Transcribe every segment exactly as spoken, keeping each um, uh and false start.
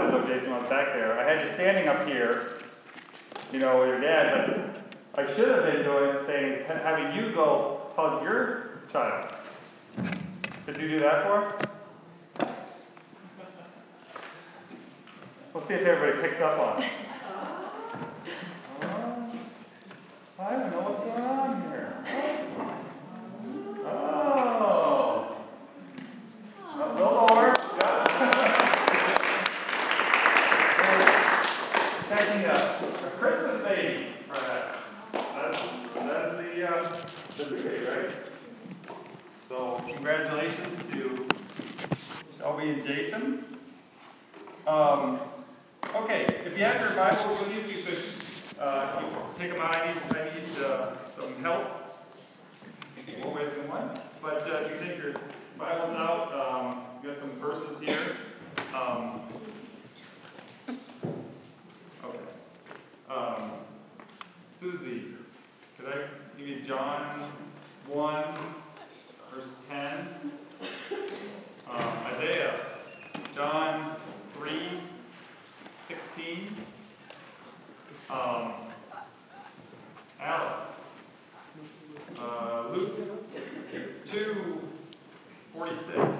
know Jason was back there. I had you standing up here, you know, with your dad, but I should have been doing, saying, having you go hug your child. Did you do that for us? We'll see if everybody picks up on it. Oh, I don't know what's going on here. Oh. A little more. Taking a, a Christmas baby, perhaps. That's, that's the, uh, the baby, right? So, congratulations to Shelby and Jason. Um, okay, if you have your Bibles with you, you could uh, you take them out. I need, I need uh, some help. More ways than one. But uh, if you take your Bibles out, um, you got some verses here. Um, okay. Um, Susie, could I give you John one, verse ten? Um, Isaiah, John three, sixteen. Um, Alice, uh, Luke two, forty-six.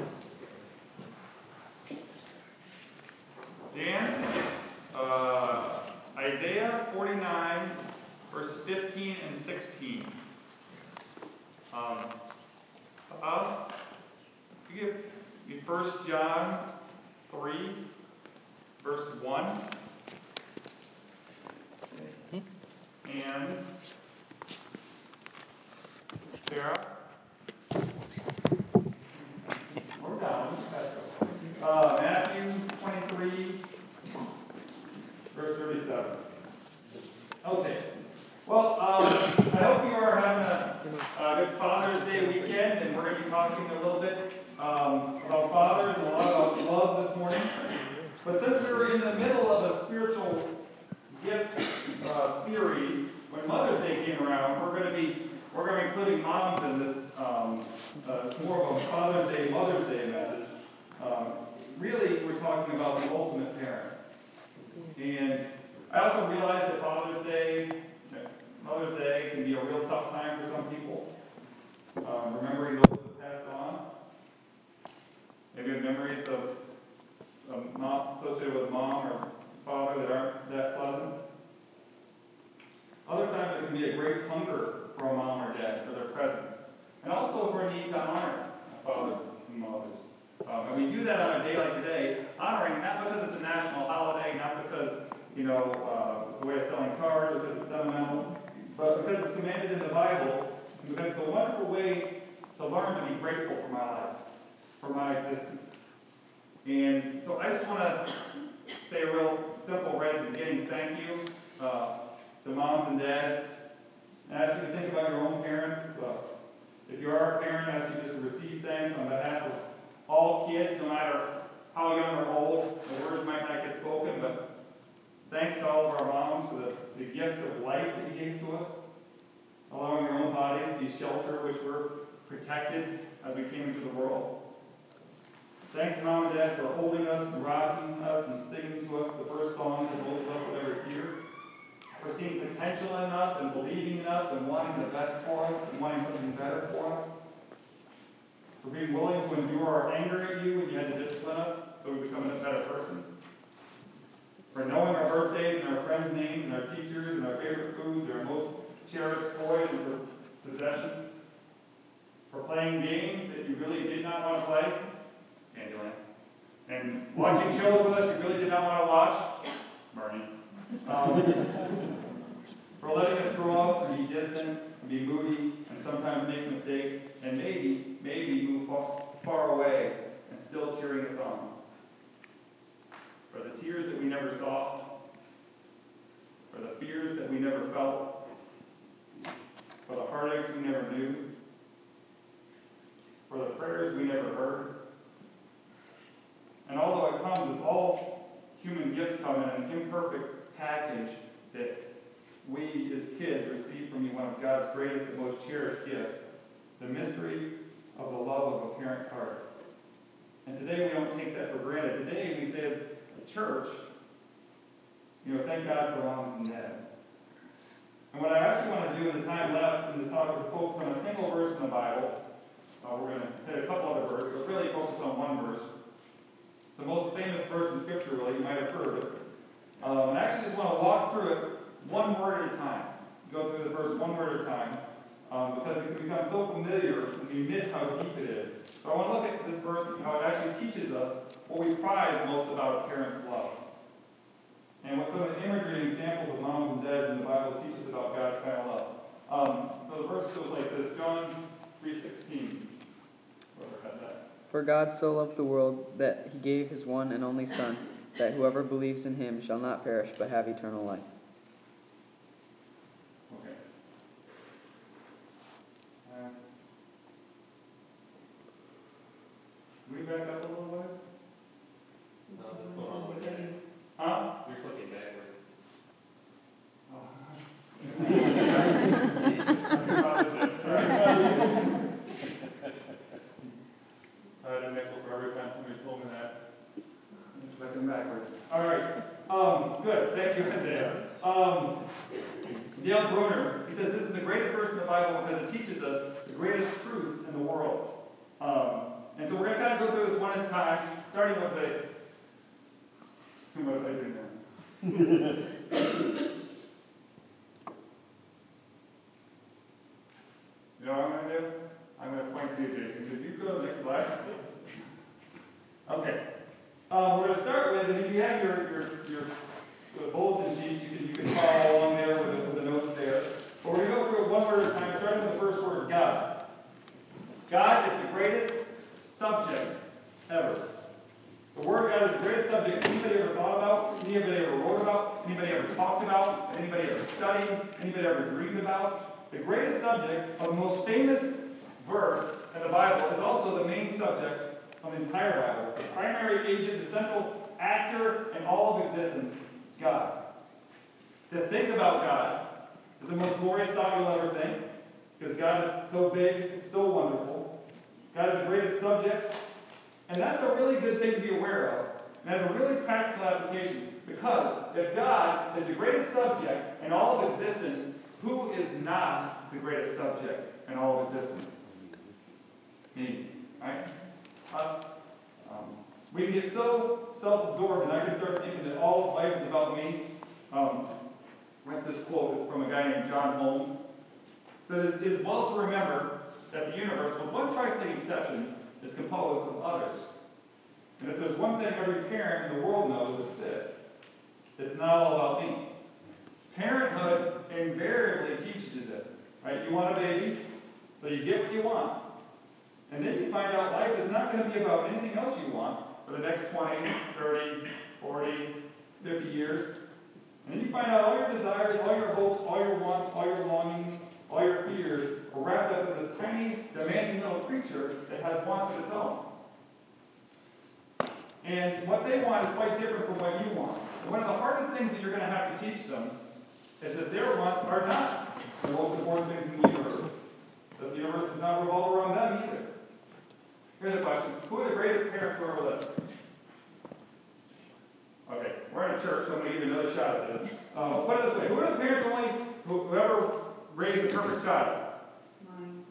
Dan, uh, Isaiah forty-nine, verse fifteen and sixteen. Um, uh, you give me First John three, verse one. And Sarah. We're down. Uh, Matthew twenty-three, verse thirty-seven. Okay. Well, um, I hope you are having a, a good Father's Day weekend, and we're going to be talking a little bit um, about fathers and a lot about love this morning. But since we're in the middle of a spiritual gift uh, series, when Mother's Day came around, we're going to be we're going to be including moms in this. Um, uh, it's more of a Father's Day, Mother's Day message. Um, really, we're talking about the ultimate parent. And I also realize that Father's Day, Mother's Day can be a real tough time for some people. Um, remembering those that passed on. Maybe have memories of um, not associated with mom or father that aren't that pleasant. Other times it can be a great hunger for a mom or dad, for their presence. And also for a need to honor fathers and mothers. Um, and we do that on a day like today, honoring not because it's a national holiday, not because, you know, uh, it's a way of selling cards, because it's sentimental, but because it's commanded in the Bible, and because it's a wonderful way to learn to be grateful for my life, for my existence. And so I just want to say a real simple right at the beginning, thank you uh, to moms and dads. And ask you to think about your own parents. Uh, if you are a parent, I ask you just to receive thanks on behalf of all kids, no matter how young or old. The words might not get spoken, but thanks to all of our moms for the, the gift of life that you gave to us, allowing your own bodies to be sheltered, which were protected as we came into the world. Thanks, Mom and Dad, for holding us and rocking us and singing to us the first songs that most of us would ever hear. For seeing potential in us and believing in us and wanting the best for us and wanting something better for us. For being willing to endure our anger at you when you had to discipline us so we become a better person. For knowing our birthdays and our friends' names and our teachers and our favorite foods and our most cherished toys and possessions. For playing games that you really did not want to play. Candyland. And watching shows with us you really did not want to watch. Marty. Um, for letting us grow up and be distant, and be moody, and sometimes make mistakes, and maybe, maybe move far, far away, and still cheering us on. For the tears that we never saw, for the fears that we never felt, for the heartaches we never knew, for the prayers we never heard. And although it comes as all human gifts come in an imperfect package that we as kids receive from you, one of God's greatest and most cherished gifts, the mystery of the love of a parent's heart. And today we don't take that for granted. Today we say, church, you know, thank God for moms and dads. And what I actually want to do in the time left in this talk is focus on a single verse in the Bible. Uh, we're going to hit a couple other verses, but really focus on one verse. The most famous verse in Scripture, really, you might have heard of it. Um, and I actually just want to walk through it one word at a time. Go through the verse one word at a time, um, because it can become so familiar and we miss how deep it is. So I want to look at this verse and how it actually teaches us what we prize most about a parent's love. And what some of the imagery and examples of moms and dads in the Bible teach us about God's kind of love. Um, so the verse goes like this, John three sixteen. Whoever had that. For God so loved the world that he gave his one and only Son, that whoever believes in him shall not perish but have eternal life. Okay. Uh, can we back up a little ways? No, that's going on with that. Huh? You're flipping backwards. I had a nickel for every time somebody told me that. Looking backwards. All right. Um, good. Thank you, Isaiah. Um, Dale Bruner, he says this is the greatest verse in the Bible because it teaches us the greatest truths in the world. Um, and so we're going to kind of go through this one at a time, starting with the. What did I do now? You know what I'm going to do? I'm going to point to you, Jason. Could you go to the next slide? Okay. Um, we're going to start with, and if you have your, your, your the bulletin sheets, you can, you can follow along there with the, with the notes there. But we're going to go through it one word at a time, starting with the first word, God. God is the greatest subject ever. The word God is the greatest subject anybody ever thought about, anybody ever wrote about, anybody ever talked about, anybody ever studied, anybody ever dreamed about. The greatest subject, of the most famous verse in the Bible, is also the main subject of the entire Bible. The primary agent, the central actor in all of existence is God. To think about God is the most glorious thought you'll ever think, because God is so big, so wonderful. God is the greatest subject, and that's a really good thing to be aware of, and has a really practical application, because if God is the greatest subject in all of existence, who is not the greatest subject in all of existence? Me, right? Us. Um, we can get so self-absorbed, and I can start thinking that all of life is about me. Um, I read this quote. It's from a guy named John Holmes. It says, "It is well to remember that the universe, with one trifling exception, is composed of others. And if there's one thing every parent in the world knows, it's this. It's not all about me." Parenthood invariably teaches you this, right? You want a baby, so you get what you want. And then you find out life is not going to be about anything else you want for the next twenty, thirty, forty, fifty years. And then you find out all your desires, all your hopes, all your wants, all your longings, all your fears are wrapped up in this tiny, demanding little creature that has wants of its own. And what they want is quite different from what you want. And one of the hardest things that you're going to have to teach them is that their wants are not the most important things in the universe. That the universe does not revolve around them either. Here's a question. Who are the greatest parents who ever lived? Okay, we're in a church, so I'm going to give you another shot at this. Um, I'll put it this way. Who are the parents only who, who ever raised a perfect child? Mine.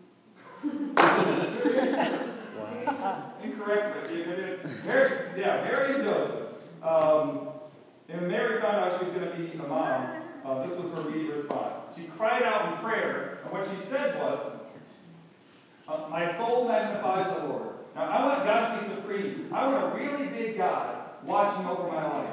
Incorrect, but you did it. Mary, yeah, Mary and Joseph. Um, and when Mary found out she was going to be a mom, uh, this was her immediate response. She cried out in prayer, and what she said was, uh, "My soul magnifies the Lord." Now, I want God to be supreme. I want a really big God watching over my life.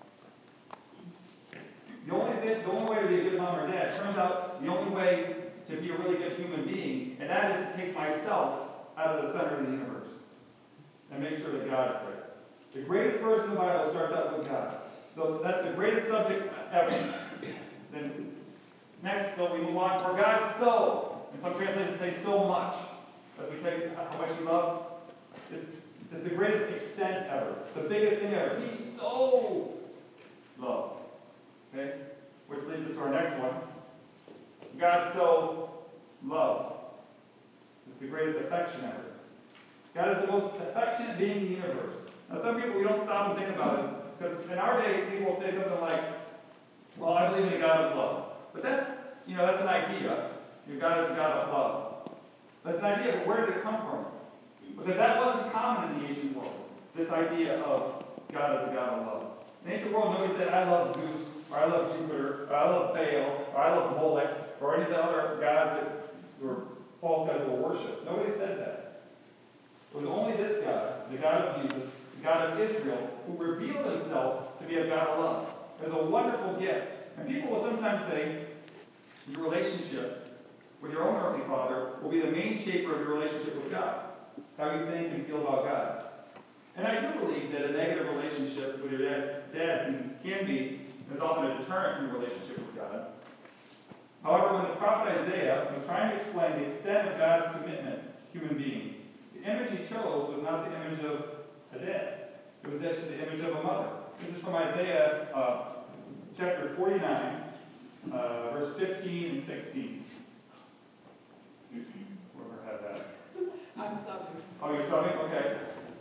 The only, thing, the only way to be a good mom or dad, turns out the only way to be a really good human being, and that is to take myself out of the center of the universe and make sure that God is there. The greatest verse in the Bible starts out with God. So that's the greatest subject ever. Then next, so we move on. For God so, and some translations say so much, as we say how much He loved. It's, it's the greatest extent ever. The biggest thing ever. He so loved. Okay? Which leads us to our next one. God so loved. It's the greatest affection ever. God is the most affectionate being in the universe. Now, some people we don't stop and think about is, Because in our day, people will say something like, well, I believe in a God of love. But that's, you know, that's an idea. Your God is a God of love. That's an idea, but where did it come from? Because that wasn't common in the ancient world, this idea of God as a God of love. In the ancient world, nobody said, I love Zeus, or I love Jupiter, or I love Baal, or I love Moloch, or any of the other gods that were false gods that were worshipped. Nobody said that. It was only this God, the God of Jesus, the God of Israel, who revealed himself to be a God of love. It was a wonderful gift. And people will sometimes say, your relationship with your own earthly father will be the main shaper of your relationship with God. How you think and feel about God. And I do believe that a negative relationship with your dad, dad can, can be, is often a deterrent in your relationship with God. However, when the prophet Isaiah was trying to explain the extent of God's commitment to human beings, the image he chose was not the image of a dad. It was actually the image of a mother. This is from Isaiah uh, chapter forty-nine, uh, verse fifteen and sixteen. Whoever has that. I'm subbing. Oh, you're subbing? Okay.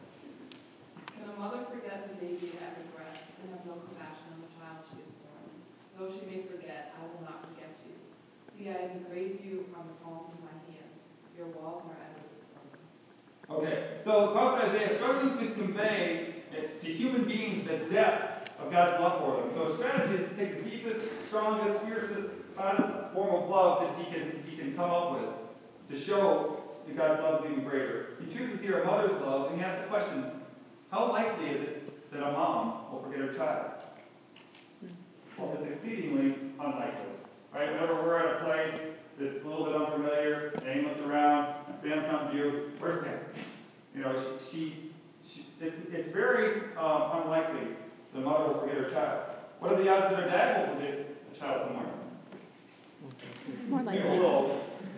Can a mother forget the baby at her breast and have no compassion on the child she has born? Though she may forget, I will not forget you. See, I have engraved you on the palms of my hands. Your walls are ever before me. Okay, so the prophet Isaiah is struggling to convey to human beings the depth of God's love for them. So his strategy is to take the deepest, strongest, fiercest, hottest form of love that he can he can come up with to show that God's love is even greater. He chooses here a mother's love, and he asks the question, how likely is it that a mom will forget her child? Well, it's exceedingly unlikely. Right? Whenever we're at a place that's a little bit unfamiliar, Anne looks around, and Sam comes to you, where's Sam? You know, she, she, she it, it's very um, unlikely the mother will forget her child. What are the odds that her dad will forget a child somewhere? More Maybe a likely. little.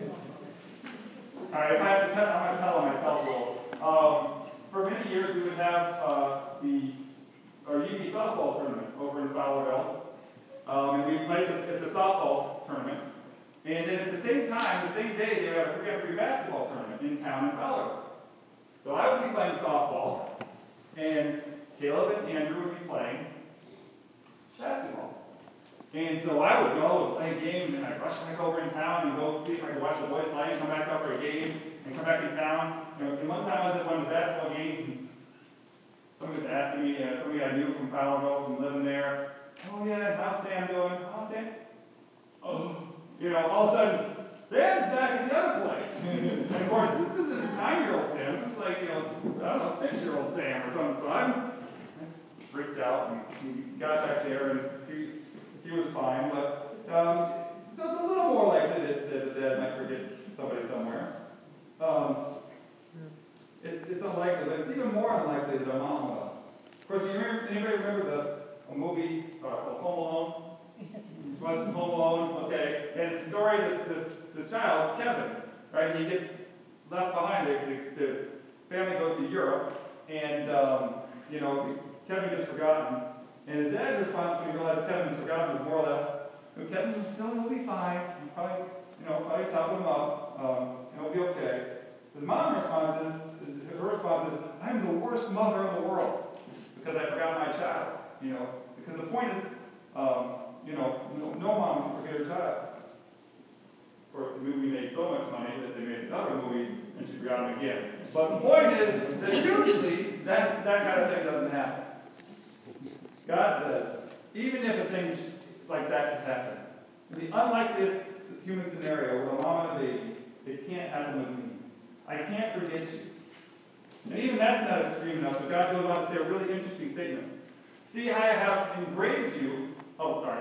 All right, if I have to tell, I'm going to tell on myself a little. Um, for many years, we would have uh, the our U B softball tournament over in Fowlerville. Um, and we played the, it's a softball tournament. And then at the same time, the same day, they would have a free free basketball tournament in town in Fowlerville. So I would be playing softball, and Caleb and Andrew would be playing basketball. And so I would go and play games, and I'd rush back over in town and go see if I could watch the boys play and come back up for a game and come back in town. And, and one time I was at one of the basketball games, and somebody was asking me, uh, somebody I knew from Fowlerville, from living there, oh yeah, how's Sam doing? How's Sam? Oh, you know, all of a sudden, Sam's back at the other place. And of course, this isn't nine-year-old Sam. This is like, you know, I don't know, six-year-old Sam or something. So I'm freaked out and he got back there and he, he was fine. But um, so it's a little more likely that, that the dad might forget somebody somewhere. Um, it, it's unlikely, but it's even more unlikely that a mom will. Of course, you remember, anybody remember the a movie uh, called Home Alone? Was Home Alone? Okay. And it's the story of this, this, this child, Kevin, right? He gets left behind. The, the, the family goes to Europe, and, um, you know, Kevin gets forgotten. And his dad's response when he realized Kevin was forgotten was more or less, oh, Kevin, no, he'll be fine. You probably, you know, probably help him up, um, and he'll be okay. His mom's response is, her response is, I'm the worst mother in the world because I forgot my child. You know, because the point is, um, you know, no, no mom can forget her child. Of course, the movie made so much money that they made another movie and she forgot him again. But the point is that usually that, that kind of thing doesn't happen. God says, even if a thing like that could happen, in the unlikeliest human scenario with a mom and a baby, it can't happen with me. I can't forget you. And even that's not extreme enough, so God goes on to say a really interesting statement. See, I have engraved you, oh, sorry.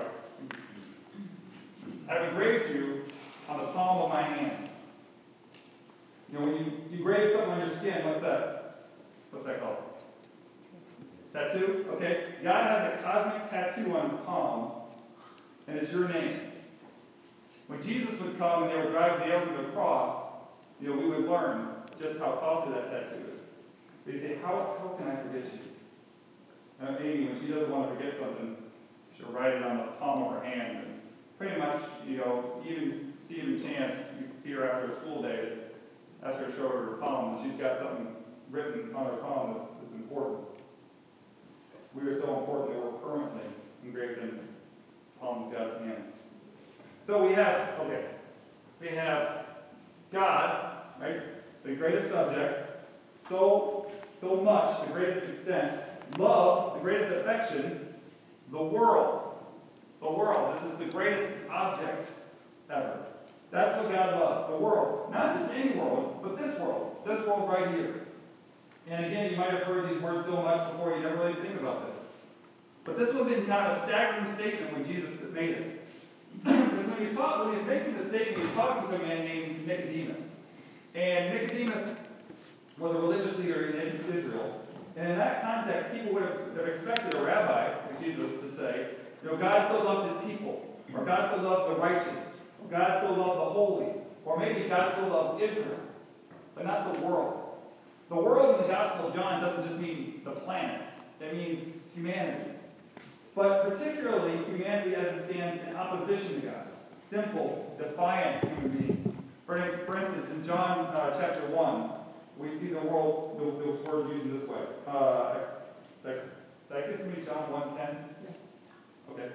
I've engraved you on the palm of my hands. You know, when you, you grave something on your skin, what's that? What's that called? Tattoo? Okay. God has a cosmic tattoo on his palms, and it's your name. When Jesus would come and they would drive nails to the cross, you know, we would learn just how costly that tattoo is. But he'd say, how, how can I forget you? And Amy, when she doesn't want to forget something, she'll write it on the palm of her hand. And pretty much, you know, even Stephen Chance, you can see her after a school day, ask her to show her her palm, and she's got something written on her palm that's, that's important. we are so important that we're permanently engraved in the palm of God's hands. So we have, okay, we have God, right, the greatest subject, so, so much, the greatest extent, love, the greatest affection, the world, the world, this is the greatest object ever. That's what God loves, the world. Not just any world, but this world, this world right here. And again, you might have heard these words so much before you never really think about this. But this would have been kind of a staggering statement when Jesus made it. Because when he, taught, when he was making the statement, he was talking to a man named Nicodemus. And Nicodemus was a religious leader in Israel. And in that context, people would have, have expected a rabbi, like Jesus, to say, you know, God so loved his people, or God so loved the righteous, or God so loved the holy, or maybe God so loved Israel, but not the world. The world in the Gospel of John doesn't just mean the planet. It means humanity. But particularly humanity as it stands in opposition to God. Simple, defiant human beings. For, for instance, in John uh, chapter one, we see the world, the, the word used in this way. Uh, that, that gives me John one ten? Yes. Okay.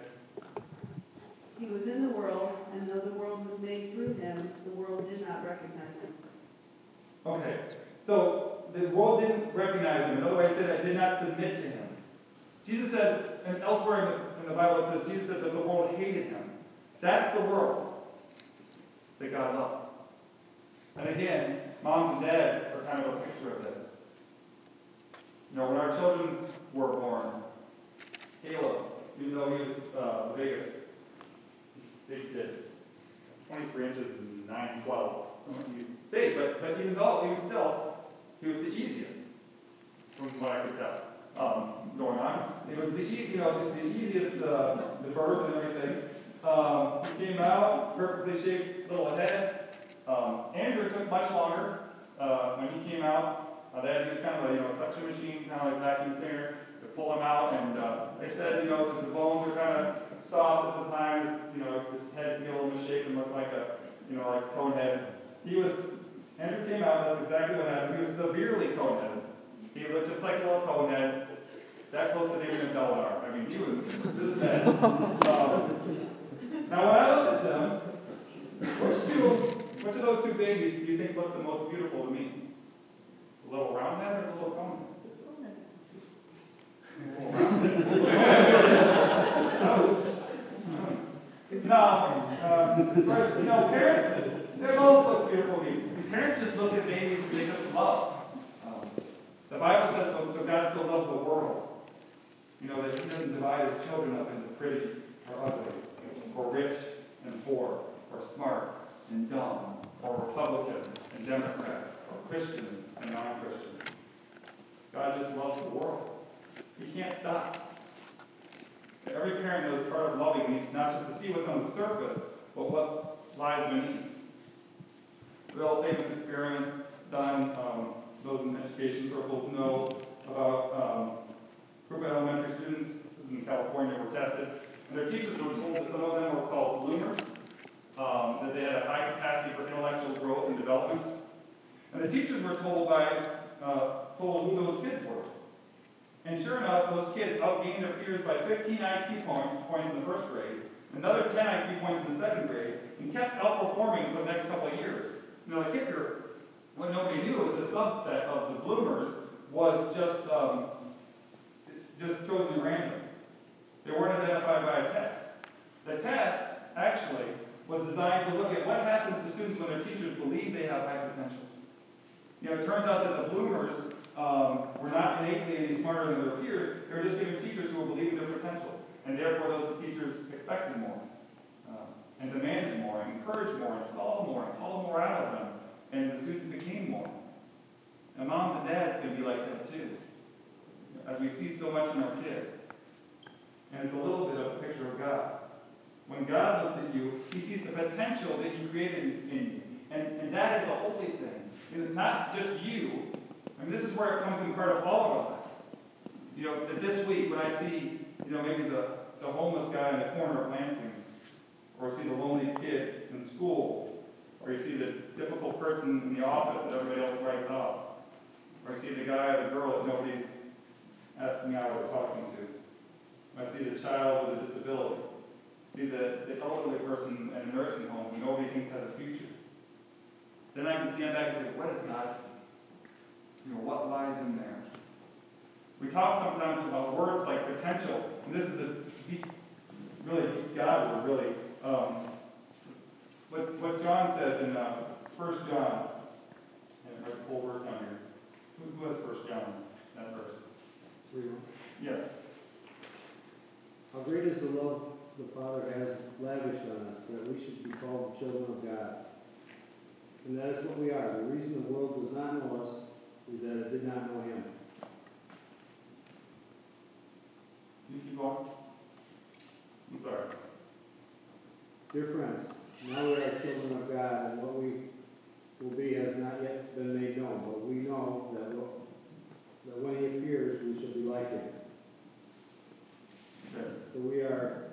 He was in the world, and though the world was made through him, the world did not recognize him. Okay. So the world didn't recognize him. Another way to say that, did not submit to him. Jesus says, and elsewhere in the, in the Bible it says, Jesus said that the world hated him. That's the world that God loves. And again, moms and dads are kind of a picture of this. You know, when our children were born, Caleb, even though he was uh, the biggest, he's a big kid, twenty-three inches and nine, twelve. He's big, but, but even though he was still, he was the easiest, from what I could tell. Um, going on. It was the e- you know the, the easiest uh, the birth and everything. Um, he came out perfectly shaped little head. Um, Andrew took much longer uh, when he came out. Uh, they had to use kind of a you know suction machine, kind of like vacuum cleaner, to pull him out. And uh, they said you know because the bones were kind of soft at the time, you know his head could get a little misshapen, looked like a you know like cone head. He was Andrew came out. That's exactly what happened. He was severely cone headed. He looked just like a little cone head. That close to David and Beldar. I mean, he was, this is bad. Um, now, when I look at them, which two, which of those two babies do you think look the most beautiful to me? The little round head or the little cone head? No, um, first, you know, parents, they both look beautiful to me. Parents just look at babies and they just love. Um, the Bible says, so, so God so loved the world. You know, that he doesn't divide his children up into pretty or ugly, or rich and poor, or smart and dumb, or Republican and Democrat, or Christian and non-Christian. God just loves the world. He can't stop. Every parent knows part of loving means not just to see what's on the surface, but what lies beneath. Real famous experiment done, um, those in education circles know about um, group of elementary students, this is in California, were tested, and their teachers were told that some of them were called bloomers, um, that they had a high capacity for intellectual growth and development. And the teachers were told by, uh, told who those kids were. And sure enough, those kids outgained their peers by fifteen I Q point, points in the first grade, another ten I Q points in the second grade, and kept outperforming for the next couple of years. You know, the kicker, what nobody knew was the subset of the bloomers was just, um, just chosen random. They weren't identified by a test. The test, actually, was designed to look at what happens to students when their teachers believe they have high potential. You know, it turns out that the bloomers um, were not innately any smarter than their peers. They were just given teachers who were believing their potential. And therefore, those teachers expected more, uh, and demanded more, and encouraged more, and saw more, and called more out of them. And the students became more. And moms and dads can be like that too, as we see so much in our kids. And it's a little bit of a picture of God. When God looks at you, he sees the potential that he created in you. And, and that is a holy thing. It's not just you. I mean, this is where it comes in part of all of our lives. You know, that this week when I see, you know, maybe the, the homeless guy in the corner of Lansing, or see the lonely kid in school, or you see the difficult person in the office that everybody else writes off, or you see the guy or the girl that nobody's asking out or talking to. I see the child with a disability. See the, the elderly person in a nursing home who nobody thinks has a future. Then I can stand back and say, what does God see? You know, what lies in there? We talk sometimes about words like potential, and this is a deep, really deep God word, really. Um, what, what John says in uh, First John, and I have a full verse down here. Who, who has First John, that verse? Yes. How great is the love the Father has lavished on us, that we should be called the children of God. And that is what we are. The reason the world does not know us is that it did not know Him. You keep going. I'm sorry. Dear friends, now we are children of God, and what we will be has not yet been made known, but we know that, what, that when He appears, we shall be like Him. Okay. For we are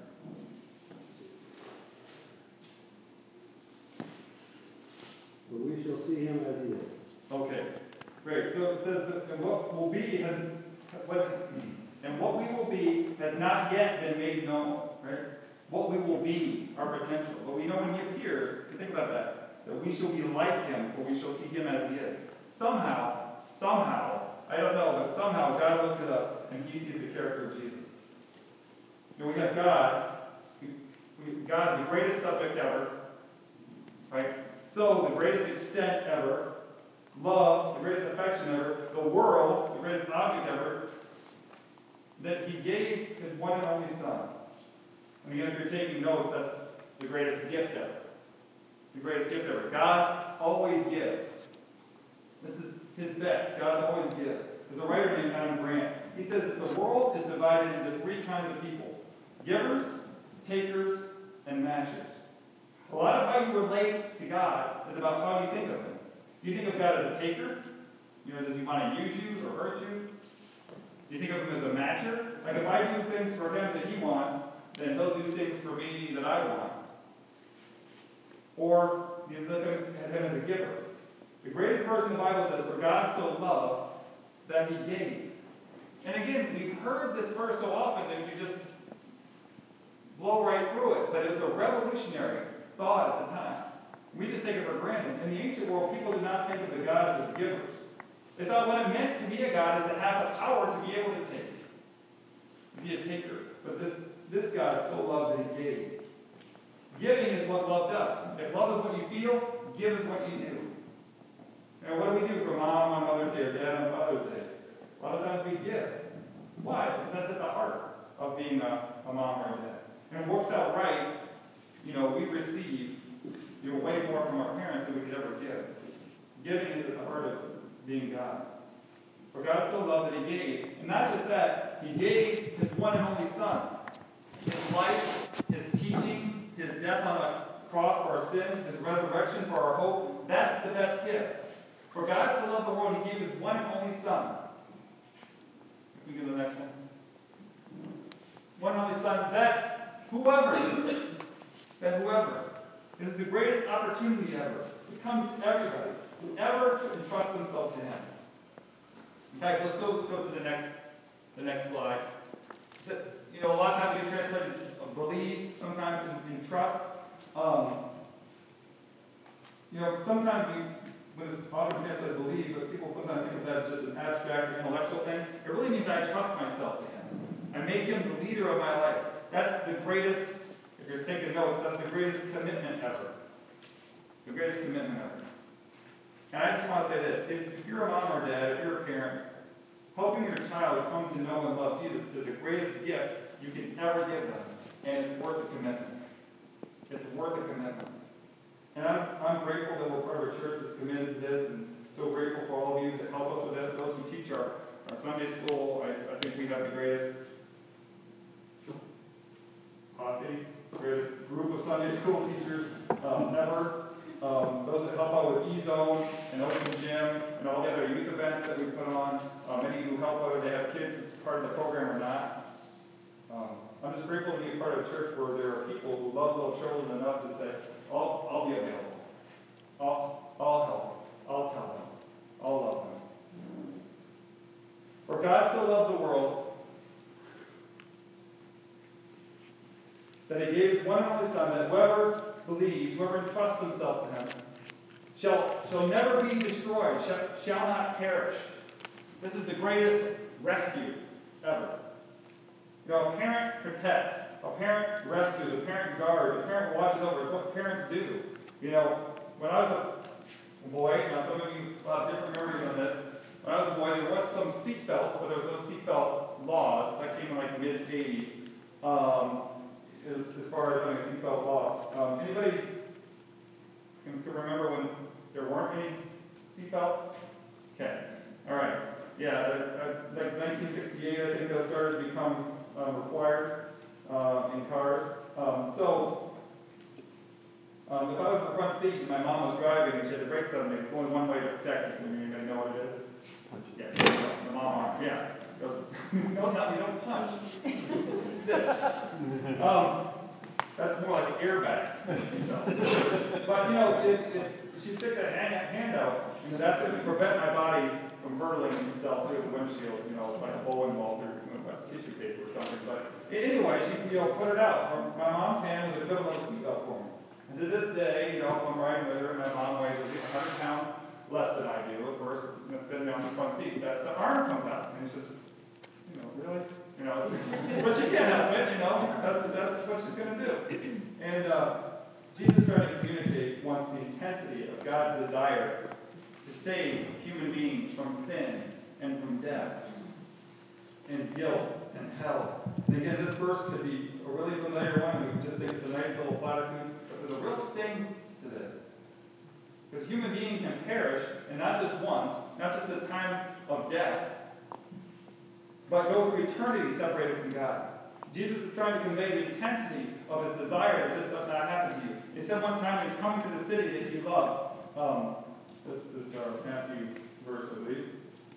for we shall see Him as He is. Okay. Great. So it says, that, and what will be has what, and what we will be has not yet been made known. Right? What we will be, our potential. But we know when He appears. Think about that. That we shall be like Him, for we shall see Him as He is. Somehow, somehow, I don't know, but somehow God looks at us and He sees the character of Jesus. You know, we have God, we, we, God, the greatest subject ever, right? So, the greatest extent ever, love, the greatest affection ever, the world, the greatest object ever, that He gave His one and only Son. And again, if you're taking notes, that's the greatest gift ever. The greatest gift ever. God always gives. This is His best. God always gives. There's a writer named Adam Grant. He says that the world is divided into three kinds of people. Givers, takers, and matchers. A lot of how you relate to God is about how you think of Him. Do you think of God as a taker? You know, does He want to use you or hurt you? Do you think of Him as a matcher? Like if I do things for Him that He wants, then He'll do things for me that I want. Or you look at Him as a giver. The greatest verse in the Bible says, for God so loved that He gave. And again, we've heard this verse so often that you just blow right through it. But it was a revolutionary thought at the time. We just take it for granted. In the ancient world, people did not think of the gods as givers. They thought what it meant to be a god is to have the power to be able to take, to be a taker. But this, this God so loved that He gave. Giving is what love does. If love is what you feel, give is what you do. And what do we do for Mom on Mother's Day or Dad on Father's Day? A lot of times we give. Why? Because that's at the heart of being a, a mom or a dad. And it works out right. You know, we receive you know, way more from our parents than we could ever give. Giving is at the heart of being God. For God so loved that He gave. And not just that, He gave His one and only Son. His life, His teaching, His death on a cross for our sins, His resurrection for our hope. That's the best gift. For God so loved the world, He gave His one and only Son. If we go to the next one. One and only Son, that whoever, that whoever, this is the greatest opportunity ever. It comes to everybody, whoever entrusts themselves to Him. In fact, let's go, go to the next, the next slide. So, you know, a lot of times we translate believe, sometimes in, in trust. Um, you know, sometimes we, when it's often translated believe, but people sometimes think of that as just an abstract or intellectual thing. It really means I trust myself to Him. I make Him the leader of my life. That's the greatest, if you're taking notes, that's the greatest commitment ever. The greatest commitment ever. And I just want to say this. If, if you're a mom or dad, if you're a parent, helping your child come to know and love Jesus is the greatest gift you can ever give them. And it's worth the commitment. It's worth the commitment. And I'm, I'm grateful that we're part of a church that's committed to this, and so grateful for all of you that help us with this. Those who teach our, our Sunday school, I, I think we have the greatest posse, greatest group of Sunday school teachers um, ever. Um, those that help out with E-Zone and Open Gym and all the other youth events that we put on. Uh, many who help whether they have kids as part of the program or not. Um, I'm just grateful to be a part of a church where there are people who love little children enough to say, I'll, I'll be available. I'll, I'll help. I'll tell them. I'll love them. For God so loved the world that he gave his one and only Son, that whoever believes, whoever entrusts himself to him, shall, shall never be destroyed, shall, shall not perish. This is the greatest rescue ever. You know, a parent protects, a parent rescues, a parent guards, a parent watches over. It's what parents do. You know, when I was a boy, now some of you have different memories on this. When I was a boy, there was some seat belts, but there was no seatbelt laws. That came in like the mid eighties, um, as, as far as having a seatbelt law. Um, anybody can, can remember when there weren't any seatbelts? Okay, all right. Yeah, uh, like nineteen sixty-eight, I think those started to become um, required uh, in cars. Um, so, um, if I was in the front seat and my mom was driving and she had to brake suddenly, it's only one way to protect you. Anybody know what it is? Punch. Yeah, the mom arm. Yeah. Goes, no, no, you don't punch. This. Um, that's more like an airbag. So. But you know, if, if she stick that hand, hand out, you know, that's going to prevent my body from hurtling himself through the windshield, you know, like a bowling ball through you know, tissue paper or something. But anyway, she, you know, put it out. My mom's hand was a good little seatbelt for me. And to this day, you know, if I'm riding with her, and my mom weighs at least one hundred pounds less than I do, of course, you know, sitting on the front seat, that the arm comes out, and it's just, you know, really, you know, but she can't help it, you know, that's, that's what she's going to do. And uh, Jesus tried to communicate once the intensity of God's desire to save human beings from sin and from death and guilt and hell. And again, this verse could be a really familiar one. We just think it's a nice little platitude, but there's a real sting to this. Because human beings can perish, and not just once, not just at the time of death, but go through eternity separated from God. Jesus is trying to convey the intensity of his desire that this does not happen to you. He said one time he's coming to the city that he loved. Um, this is uh, Matthew verse, I believe.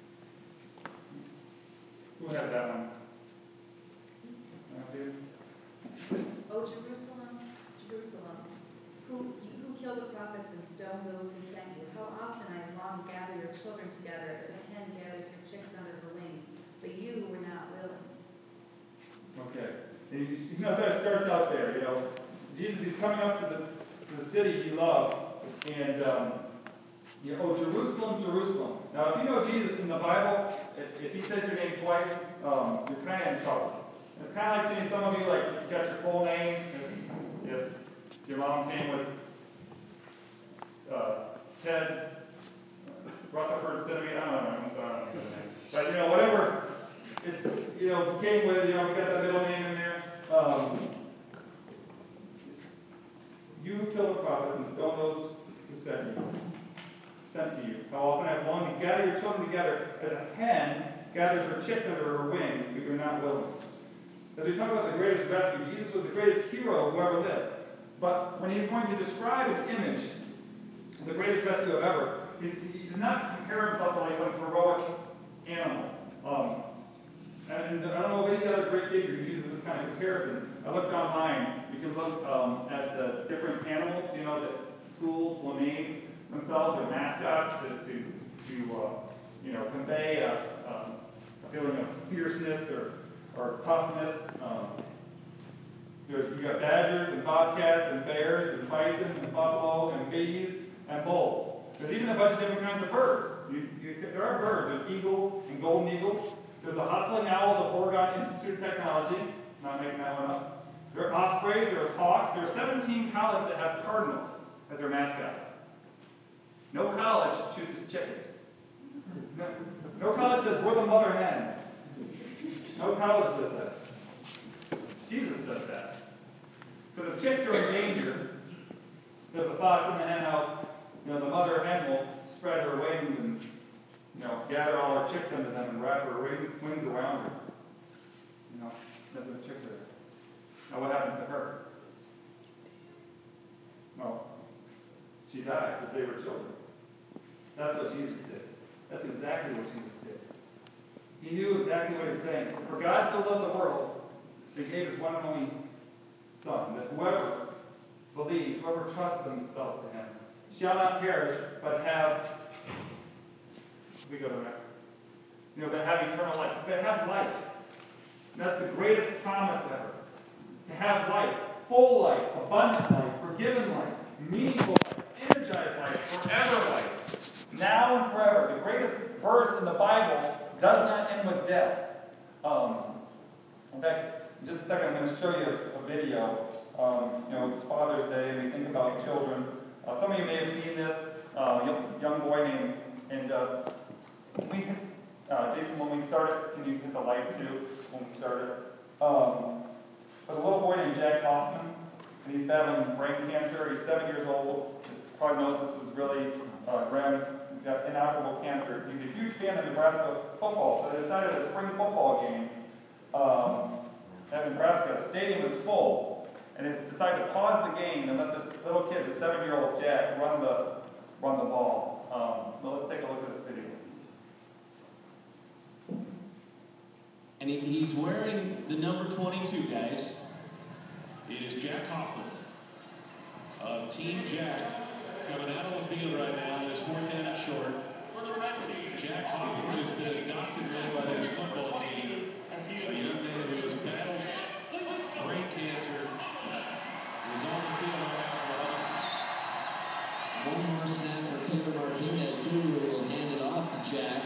Who had that one? Matthew? O Jerusalem, Jerusalem, who, who kill the prophets and stone those who sent you. How often I have longed to gather your children together, as a hen gathers her chicks under her wings, but you were not willing. Okay. And you, you know, so it starts out there, you know. Jesus, he's coming up to the, to the city he loved, and, um, you know, oh, Jerusalem, Jerusalem. Now, if you know Jesus in the Bible, if, if he says your name twice, um, you're kind of in trouble. It's kind of like saying some of you, like, you got your full name, if, if your mom came with uh, Ted Rutherford Cinnamon, I don't know, I'm sorry. But, you know, whatever, it, you know, came with, you know, we got that middle name in there. Um, you who kill the prophets and stone those who sent you, sent to you. How often I have longed to gather your children together as a hen gathers her chicks under her wings, but you're not willing. As we talk about the greatest rescue, Jesus was the greatest hero who ever lived. But when he's going to describe an image of the greatest rescue of ever, he, he does not compare himself to like some heroic animal. Um, and I don't know of any other great figure who uses this kind of comparison. I looked online. You can look um, at the different animals, you know, that schools will name themselves, their mascots, to, to, to uh, you know, convey a, um, a feeling of fierceness or, or toughness. Um, there's, you got badgers and bobcats and bears and bison and buffalo and bees and bulls. There's even a bunch of different kinds of birds. You, you, there are birds. There's eagles and golden eagles. There's the hustling owls of Oregon Institute of Technology. Not making that one up. There are ospreys. There are hawks. There are seventeen colleges that have cardinals as their mascot. No college chooses chickens. No, no college says we're the mother hens. No college does that. Jesus does that. Because if chicks are in danger, there's a fox in the hen house, you know, the mother hen will spread her wings and, you know, gather all her chicks into them and wrap her wings around her. You know, that's what chicks are. Now what happens to her? Well, she dies to save her children. That's what Jesus did. That's exactly what Jesus did. He knew exactly what he was saying. For God so loved the world, that he gave his one and only Son, that whoever believes, whoever trusts themselves to him, shall not perish, but have, we go to the next, you know, but have eternal life, but have life. And that's the greatest promise ever. To have life. full life, abundant life, forgiven life, meaningful life, energized life, forever life, now and forever. The greatest verse in the Bible does not end with death. Um, in fact, in just a second, I'm going to show you a, a video. Um, you know, it's Father's Day, and we think about children. Uh, some of you may have seen this. Uh, young, young boy named, and uh, we, uh, Jason, when we started, can you hit the light too? When we started, um, but a little boy named Jack Hoffman, and he's battling brain cancer. He's seven years old. His prognosis was really uh, grim. He's got inoperable cancer. He's a huge fan of Nebraska football, so they decided a spring football game um, at Nebraska. The stadium was full, and they decided to pause the game and let this little kid, the seven-year-old Jack, run the run the ball. Um, well, let's take a look at this video. And he, he's wearing the number twenty-two, guys. It is Jack Hoffman of Team Jack coming out on the field right now. It's fourth down and short. Jack Hoffman has been adopted by his football team. A young man who has battled brain cancer is on the field right now. One more snap for Taylor Martinez. Junior will hand it off to Jack.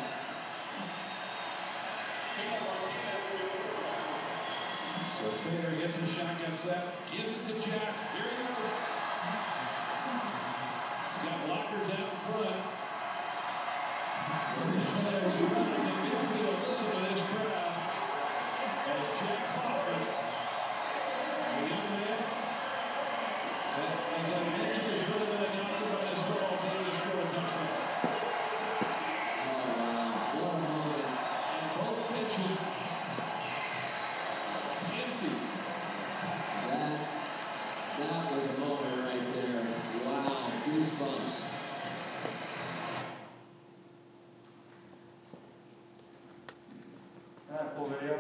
So Taylor gets a shotgun snap, gives it to Jack. Here he goes. He's got blockers out in front. And Taylor's running the midfield. Listen to this crowd. As Jack Hoffman, the young man, that, as I mentioned, has really been adopted by this football team to score a touchdown. Oh, wow. What a moment. And both pitches empty. That, that was a moment right there. Wow. Goosebumps. Isn't that a cool video?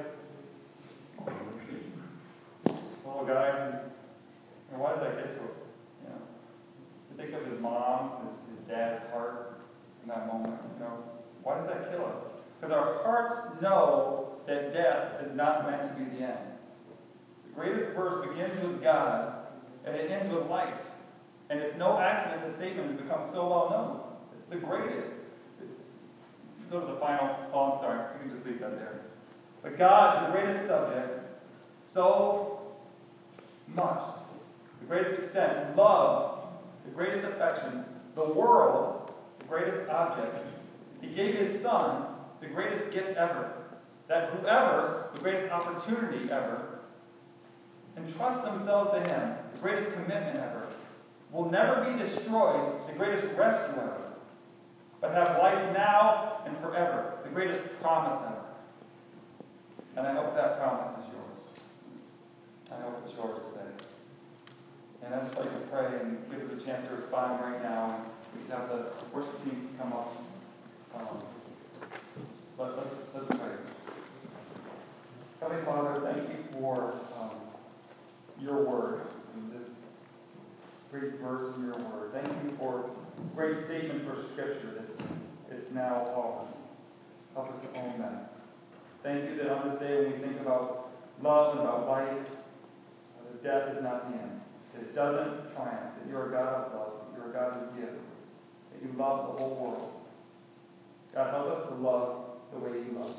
Little guy. And why does that get to us? You know, to think of his mom's, his, his dad's heart in that moment. You know, why does that kill us? Because our hearts know that death is not meant to be the end. The greatest verse begins with God, and it ends with life. And it's no accident this statement has become so well known. It's the greatest. Go to the final. Oh, I'm sorry. You can just leave that there. But God, the greatest subject, so much, the greatest extent, loved, the greatest affection, the world, the greatest object. He gave his Son, the greatest gift ever, that whoever, the greatest opportunity ever, entrusts themselves to him, the greatest commitment ever, will never be destroyed, the greatest rescue ever, but have life now and forever, the greatest promise ever. And I hope that promise is yours. I hope it's yours today. And I'd just like to pray and give us a chance to respond right now. And we can have the worship team come up. Um, but let's, let's pray. Heavenly Father, thank you for um, your word, and this great verse in your word. Thank you for a great statement for Scripture that's it's now ours. Help us to own that. Thank you that on this day when we think about love and about life, uh, that death is not the end, that it doesn't triumph, that you're a God of love, that you're a God who gives, that you love the whole world. God, help us to love the way you love.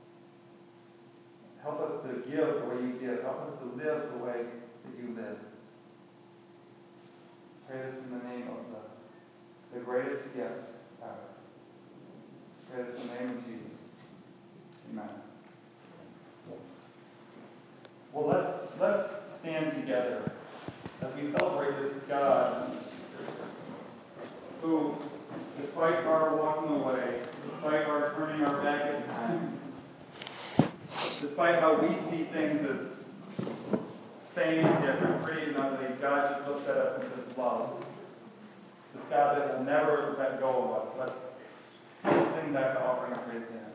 Help us to give the way you give. Help us to live the way that you live. Pray this in the name of the, the greatest gift ever. Pray this in the name of Jesus. Amen. Well, let's let's stand together as we celebrate this God who, despite our walking away, despite our turning our back at times, despite how we see things as same and different, pretty and ugly, God just looks at us and just loves. This God that will never let go of us. Let's, let's sing back the offering of praise to Him.